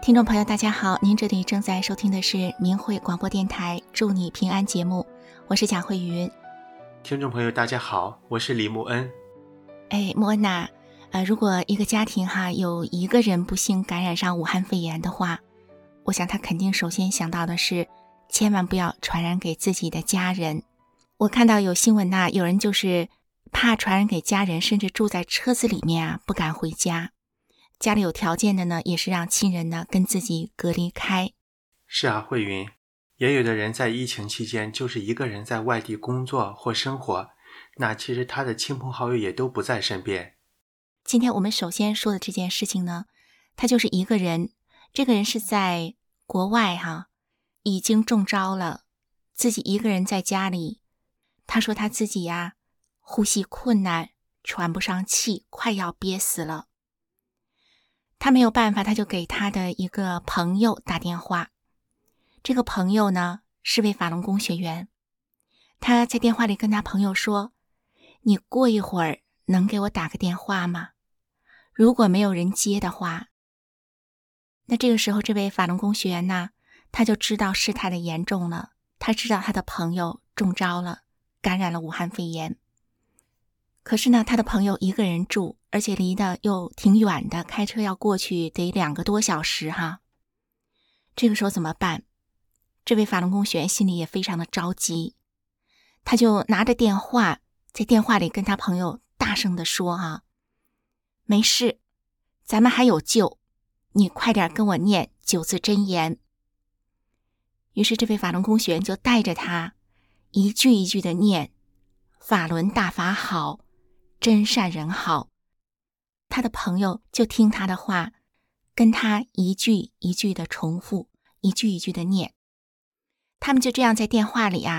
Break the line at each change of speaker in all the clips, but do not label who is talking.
听众朋友大家好，您这里正在收听的是明慧广播电台祝你平安节目，我是贾慧云。
听众朋友大家好，我是李慕恩。
慕恩呐，如果一个家庭有一个人不幸感染上武汉肺炎的话，我想他肯定首先想到的是千万不要传染给自己的家人。我看到有新闻有人就是怕传染给家人，甚至住在车子里面不敢回家。家里有条件的呢，也是让亲人呢跟自己隔离开。
是啊，慧云，也有的人在疫情期间就是一个人在外地工作或生活，那其实他的亲朋好友也都不在身边。
今天我们首先说的这件事情呢，他就是一个人，这个人是在国外已经中招了，自己一个人在家里。他说他自己呼吸困难，喘不上气，快要憋死了。他没有办法，他就给他的一个朋友打电话。这个朋友呢是位法轮功学员，他在电话里跟他朋友说，你过一会儿能给我打个电话吗？如果没有人接的话，那这个时候这位法轮功学员呢，他就知道事态的严重了，他知道他的朋友中招了，感染了武汉肺炎。可是呢，他的朋友一个人住，而且离得又挺远的，开车要过去得2个多小时这个时候怎么办？这位法轮功学员心里也非常的着急，他就拿着电话，在电话里跟他朋友大声地说没事，咱们还有救，你快点跟我念9字真言。于是这位法轮功学员就带着他一句一句的念，法轮大法好，真善人好。他的朋友就听他的话，跟他一句一句的重复，一句一句的念。他们就这样在电话里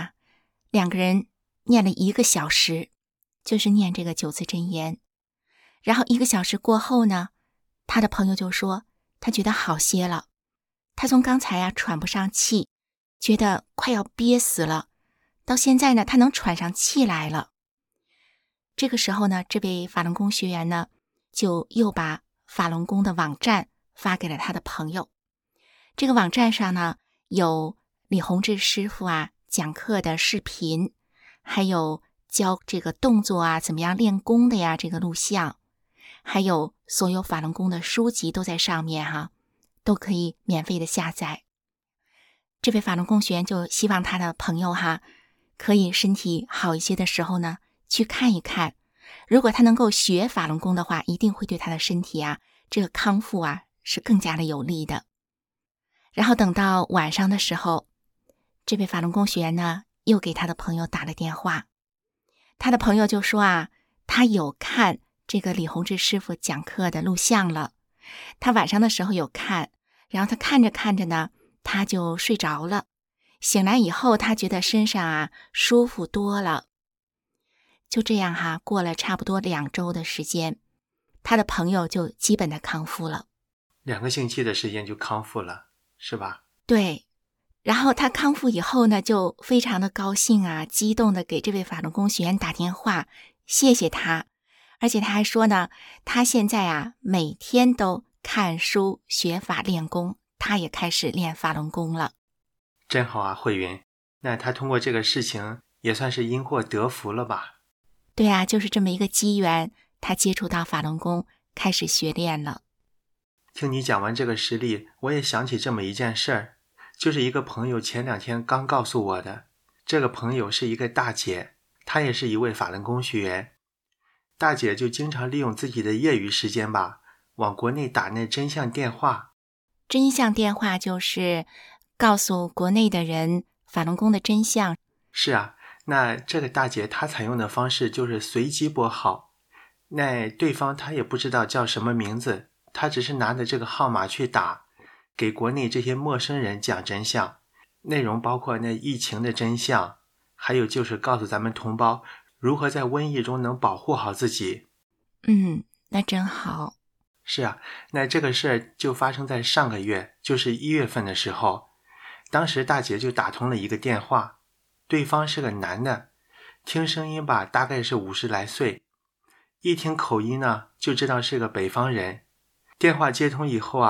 2个人念了1个小时，就是念这个9字真言。然后1个小时过后呢，他的朋友就说他觉得好些了，他从刚才喘不上气，觉得快要憋死了，到现在呢他能喘上气来了。这个时候呢，这位法轮功学员呢就又把法轮功的网站发给了他的朋友。这个网站上呢有李洪志师傅讲课的视频，还有教这个动作怎么样练功的这个录像，还有所有法轮功的书籍都在上面都可以免费的下载。这位法轮功学员就希望他的朋友可以身体好一些的时候呢去看一看，如果他能够学法轮功的话，一定会对他的身体这个康复是更加的有利的。然后等到晚上的时候，这位法轮功学员呢又给他的朋友打了电话。他的朋友就说他有看这个李洪志师傅讲课的录像了，他晚上的时候有看，然后他看着看着呢他就睡着了，醒来以后他觉得身上舒服多了。就这样过了差不多2周的时间，他的朋友就基本的康复了。
2个星期的时间就康复了，是吧？
对。然后他康复以后呢，就非常的高兴激动的给这位法轮功学员打电话，谢谢他。而且他还说呢，他现在每天都看书学法练功，他也开始练法轮功了。
真好慧云，那他通过这个事情也算是因祸得福了吧？
对就是这么一个机缘，他接触到法轮功，开始学练了。
听你讲完这个实例，我也想起这么一件事儿，就是一个朋友前2天刚告诉我的。这个朋友是一个大姐，她也是一位法轮功学员。大姐就经常利用自己的业余时间往国内打那真相电话。
真相电话就是告诉国内的人法轮功的真相。
是那这个大姐她采用的方式就是随机拨号，那对方她也不知道叫什么名字，她只是拿着这个号码去打，给国内这些陌生人讲真相，内容包括那疫情的真相，还有就是告诉咱们同胞如何在瘟疫中能保护好自己。
那真好。
是那这个事儿就发生在上个月，就是1月份的时候。当时大姐就打通了一个电话，对方是个男的，听声音大概是50来岁，一听口音呢就知道是个北方人。电话接通以后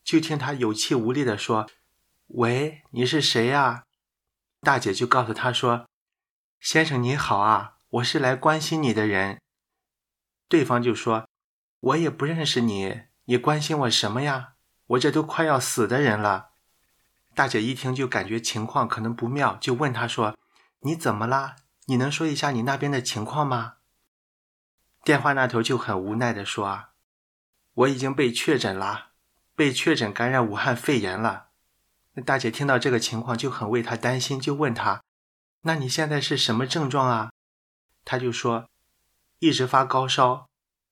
就听他有气无力地说：喂，你是谁呀？大姐就告诉他说：先生你好啊，我是来关心你的人。对方就说：我也不认识你，你关心我什么呀？我这都快要死的人了。大姐一听就感觉情况可能不妙，就问他说：你怎么啦？你能说一下你那边的情况吗？电话那头就很无奈地说：我已经被确诊了，被确诊感染武汉肺炎了。那大姐听到这个情况就很为他担心，就问他：那你现在是什么症状啊？他就说：一直发高烧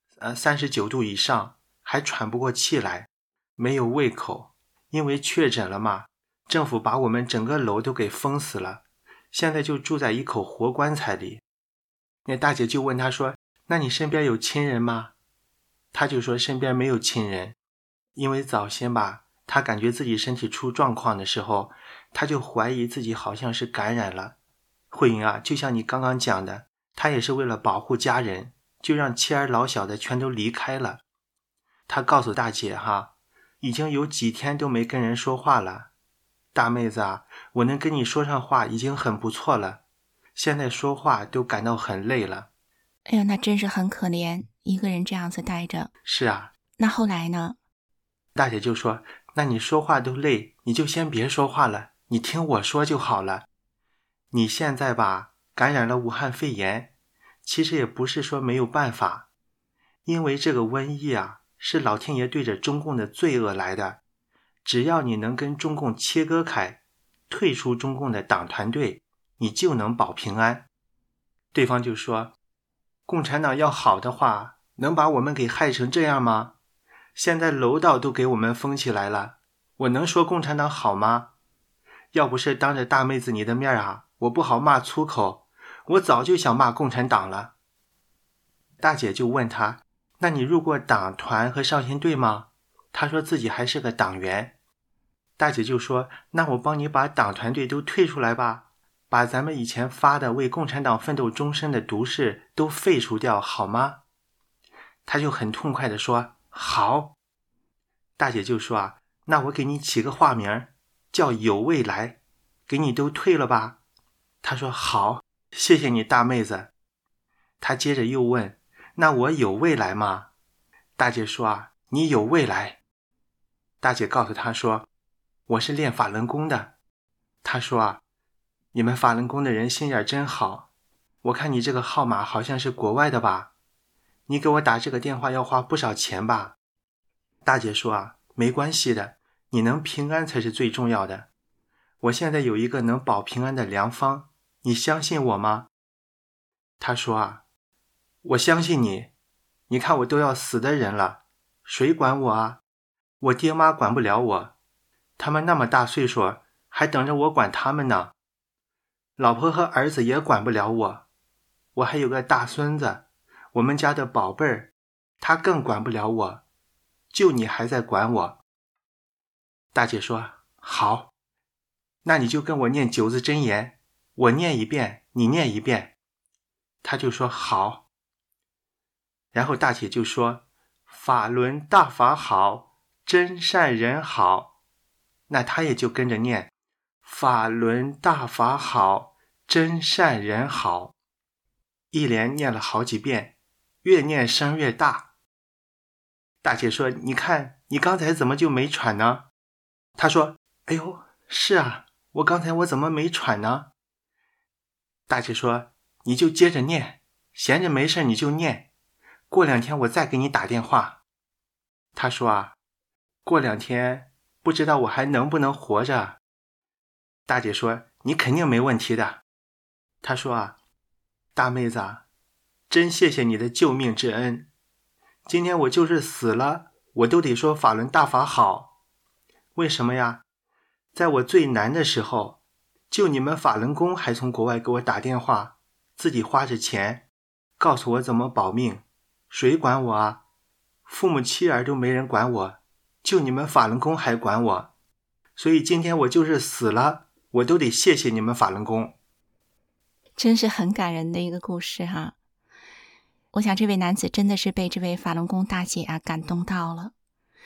，39度以上，还喘不过气来，没有胃口，因为确诊了嘛，政府把我们整个楼都给封死了，现在就住在一口活棺材里。那大姐就问他说：那你身边有亲人吗？他就说身边没有亲人，因为早先吧，他感觉自己身体出状况的时候，他就怀疑自己好像是感染了。慧云啊，就像你刚刚讲的，他也是为了保护家人，就让妻儿老小的全都离开了。他告诉大姐已经有几天都没跟人说话了。大妹子啊，我能跟你说上话已经很不错了，现在说话都感到很累了。
哎呀，那真是很可怜，一个人这样子待着。
是啊。
那后来呢？
大姐就说：那你说话都累，你就先别说话了，你听我说就好了。你现在吧，感染了武汉肺炎，其实也不是说没有办法，因为这个瘟疫啊，是老天爷对着中共的罪恶来的。只要你能跟中共切割开，退出中共的党团队，你就能保平安。对方就说：共产党要好的话，能把我们给害成这样吗？现在楼道都给我们封起来了，我能说共产党好吗？要不是当着大妹子你的面啊，我不好骂粗口，我早就想骂共产党了。大姐就问他：那你入过党团和少先队吗？他说自己还是个党员。大姐就说：那我帮你把党团队都退出来吧，把咱们以前发的为共产党奋斗终身的毒誓都废除掉好吗？他就很痛快地说：好。大姐就说：那我给你起个化名，叫有未来，给你都退了吧。他说：好，谢谢你大妹子。他接着又问：那我有未来吗？大姐说：你有未来。大姐告诉他说：我是练法轮功的。他说：你们法轮功的人心眼真好，我看你这个号码好像是国外的吧，你给我打这个电话要花不少钱吧。大姐说：没关系的，你能平安才是最重要的。我现在有一个能保平安的良方，你相信我吗？他说：我相信你，你看我都要死的人了，谁管我啊？我爹妈管不了我，他们那么大岁数，还等着我管他们呢。老婆和儿子也管不了我，我还有个大孙子，我们家的宝贝儿，他更管不了我，就你还在管我。大姐说：好，那你就跟我念9字真言，我念一遍，你念一遍。他就说好。然后大姐就说：法轮大法好，真善人好。那他也就跟着念：法轮大法好，真善人好。一连念了好几遍，越念声越大。大姐说：你看你刚才怎么就没喘呢？他说：哎呦，是啊，我刚才我怎么没喘呢？大姐说：你就接着念，闲着没事你就念，过2天我再给你打电话。他说：过2天不知道我还能不能活着。大姐说：你肯定没问题的。他说：大妹子，真谢谢你的救命之恩，今天我就是死了，我都得说法轮大法好。为什么呀？在我最难的时候，就你们法轮功还从国外给我打电话，自己花着钱告诉我怎么保命，谁管我啊？父母妻儿都没人管我，就你们法轮功还管我，所以今天我就是死了，我都得谢谢你们法轮功。
真是很感人的一个故事哈。我想这位男子真的是被这位法轮功大姐感动到了。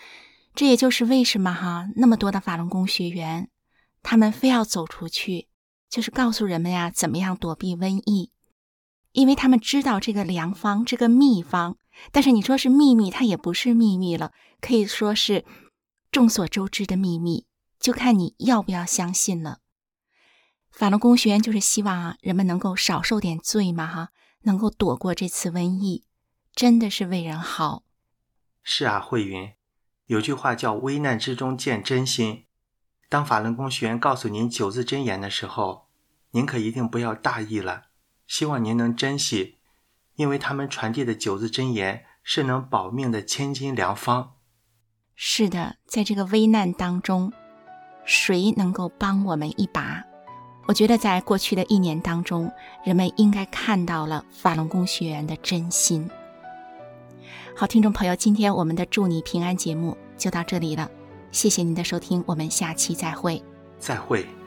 这也就是为什么那么多的法轮功学员，他们非要走出去，就是告诉人们呀，怎么样躲避瘟疫。因为他们知道这个良方，这个秘方，但是你说是秘密，它也不是秘密了，可以说是众所周知的秘密，就看你要不要相信了。法轮功学员就是希望人们能够少受点罪嘛能够躲过这次瘟疫，真的是为人好。
是啊，慧云，有句话叫危难之中见真心。当法轮功学员告诉您9字真言的时候，您可一定不要大意了，希望您能珍惜，因为他们传递的9字真言是能保命的千金良方。
是的，在这个危难当中，谁能够帮我们一把？我觉得在过去的1年当中，人们应该看到了法轮功学员的真心。好，听众朋友，今天我们的祝你平安节目就到这里了，谢谢您的收听，我们下期再会。
再会。